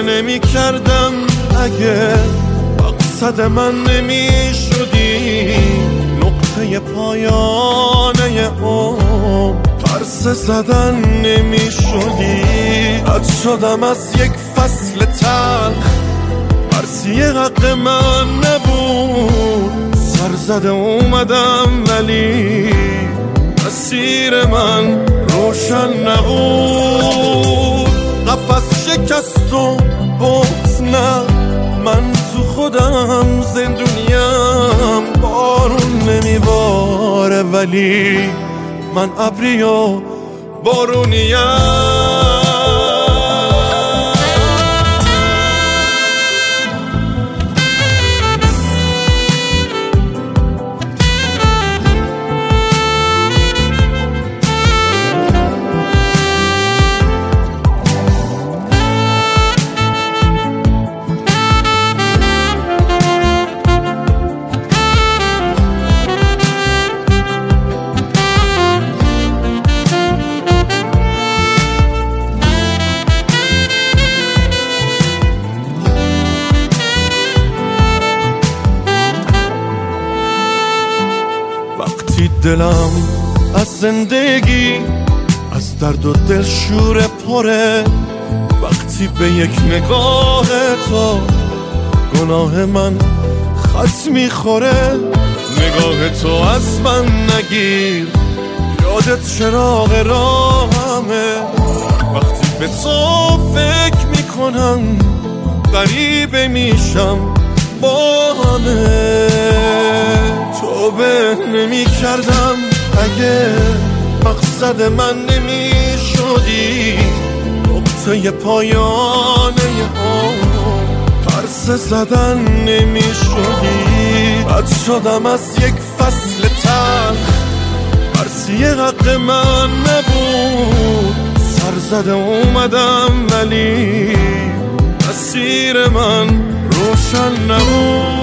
نمی کردم اگه مقصد من نمی شدی، نقطه پایانه پرسه زدن نمی شدی. رد شدم از یک فصل تلخ، مرسی حق من نبود، سر زده اومدم ولی مسیر من روشن نبود. قفس شکست و بغض نه، من تو خودم زندونیم. بارون نمیباره ولی من ابری و بارونیم. دلم از زندگی از درد و دلشور پره، وقتی به یک نگاه تو گناه من خط میخوره. نگاه تو از من نگیر، یادت چراغ راهمه. وقتی به تو فکر میکنم غریبه میشم با همه. توبه نمی کردم اگه مقصد من نمی شدی، نقطه پایانه پرسه زدن نمی شدی. رد شدم از یک فصل تلخ، مرسی حق من نبود، سر زده اومدم ولی مسیر من روشن نبود.